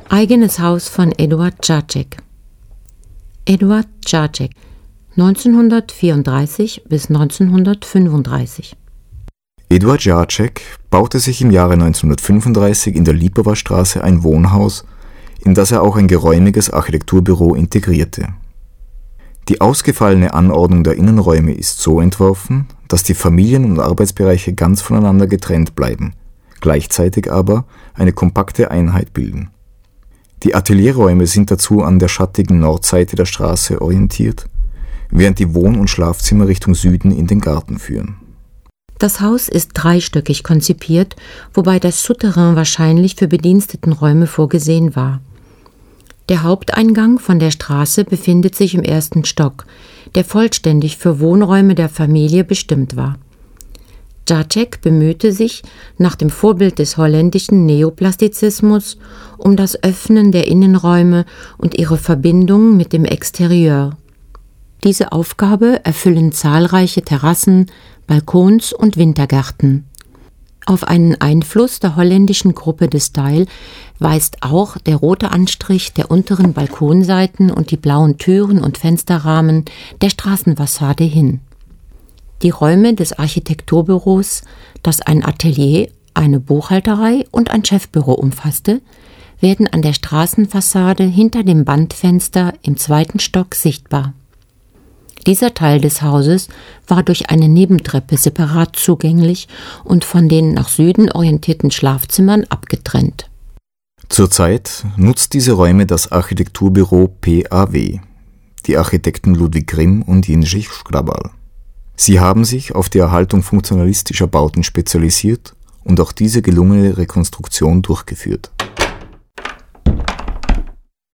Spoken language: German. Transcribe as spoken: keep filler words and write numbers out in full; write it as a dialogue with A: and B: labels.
A: Eigenes Haus von Eduard Žáček. Eduard Žáček, neunzehnhundertvierunddreißig bis neunzehnhundertfünfunddreißig.
B: Eduard Žáček baute sich im Jahre neunzehnhundertfünfunddreißig in der Lipowa-Straße ein Wohnhaus, in das er auch ein geräumiges Architekturbüro integrierte. Die ausgefallene Anordnung der Innenräume ist so entworfen, dass die Familien- und Arbeitsbereiche ganz voneinander getrennt bleiben, gleichzeitig aber eine kompakte Einheit bilden. Die Atelierräume sind dazu an der schattigen Nordseite der Straße orientiert, während die Wohn- und Schlafzimmer Richtung Süden in den Garten führen.
A: Das Haus ist dreistöckig konzipiert, wobei das Souterrain wahrscheinlich für Bedienstetenräume vorgesehen war. Der Haupteingang von der Straße befindet sich im ersten Stock, der vollständig für Wohnräume der Familie bestimmt war. Žáček bemühte sich, nach dem Vorbild des holländischen Neoplastizismus, um das Öffnen der Innenräume und ihre Verbindung mit dem Exterieur. Diese Aufgabe erfüllen zahlreiche Terrassen, Balkons und Wintergärten. Auf einen Einfluss der holländischen Gruppe de Stijl weist auch der rote Anstrich der unteren Balkonseiten und die blauen Türen und Fensterrahmen der Straßenfassade hin. Die Räume des Architekturbüros, das ein Atelier, eine Buchhalterei und ein Chefbüro umfasste, werden an der Straßenfassade hinter dem Bandfenster im zweiten Stock sichtbar. Dieser Teil des Hauses war durch eine Nebentreppe separat zugänglich und von den nach Süden orientierten Schlafzimmern abgetrennt.
B: Zurzeit nutzt diese Räume das Architekturbüro P A W, die Architekten Ludwig Grimm und Jindřich Škrabal. Sie haben sich auf die Erhaltung funktionalistischer Bauten spezialisiert und auch diese gelungene Rekonstruktion durchgeführt.